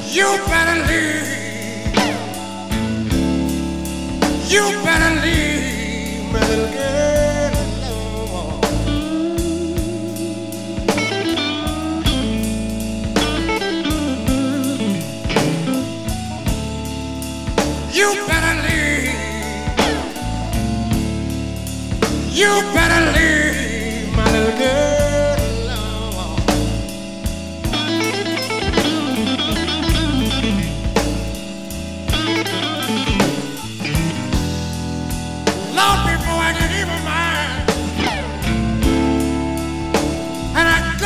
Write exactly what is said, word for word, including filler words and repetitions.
You better leave. You better leave, my little girl, alone. You better leave. You better leave.